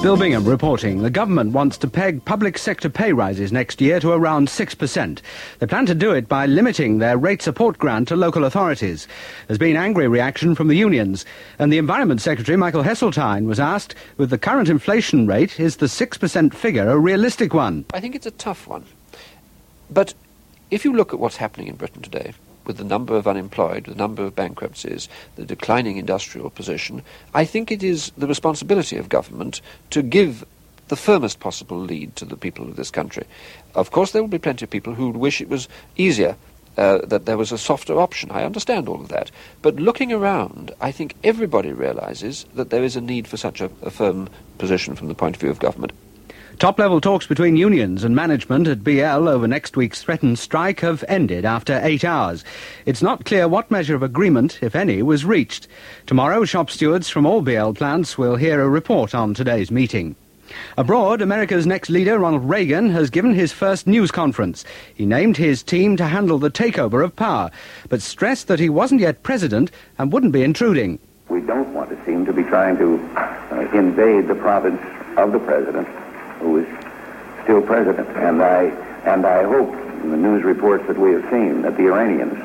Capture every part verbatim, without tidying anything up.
Phil Bingham reporting. The government wants to peg public sector pay rises next year to around six percent. They plan to do it by limiting their rate support grant to local authorities. There's been angry reaction from the unions, and the Environment Secretary, Michael Heseltine, was asked, with the current inflation rate, is the six percent figure a realistic one? I think it's a tough one. But if you look at what's happening in Britain today, with the number of unemployed, the number of bankruptcies, the declining industrial position, I think it is the responsibility of government to give the firmest possible lead to the people of this country. Of course, there will be plenty of people who would wish it was easier, uh, that there was a softer option. I understand all of that. But looking around, I think everybody realises that there is a need for such a, a firm position from the point of view of government. Top-level talks between unions and management at B L over next week's threatened strike have ended after eight hours. It's not clear what measure of agreement, if any, was reached. Tomorrow, shop stewards from all B L plants will hear a report on today's meeting. Abroad, America's next leader, Ronald Reagan, has given his first news conference. He named his team to handle the takeover of power, but stressed that he wasn't yet president and wouldn't be intruding. We don't want to seem to be trying to uh, invade the province of the president, who is still president. And I and I hope in the news reports that we have seen that the Iranians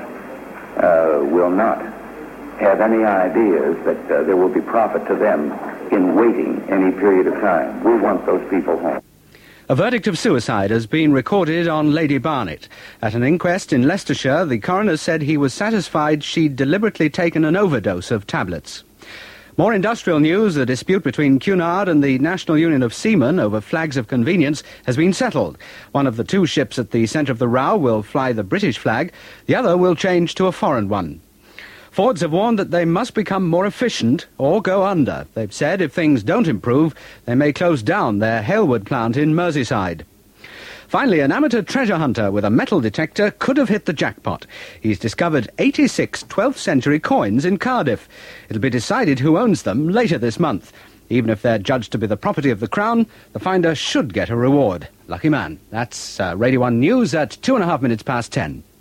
uh, will not have any ideas that uh, there will be profit to them in waiting any period of time. We want those people home. A verdict of suicide has been recorded on Lady Barnett. At an inquest in Leicestershire, the coroner said he was satisfied she'd deliberately taken an overdose of tablets. More industrial news. The dispute between Cunard and the National Union of Seamen over flags of convenience has been settled. One of the two ships at the centre of the row will fly the British flag. The other will change to a foreign one. Fords have warned that they must become more efficient or go under. They've said if things don't improve, they may close down their Halewood plant in Merseyside. Finally, an amateur treasure hunter with a metal detector could have hit the jackpot. He's discovered eighty-six twelfth century coins in Cardiff. It'll be decided who owns them later this month. Even if they're judged to be the property of the Crown, the finder should get a reward. Lucky man. That's uh, Radio one News at two and a half minutes past ten.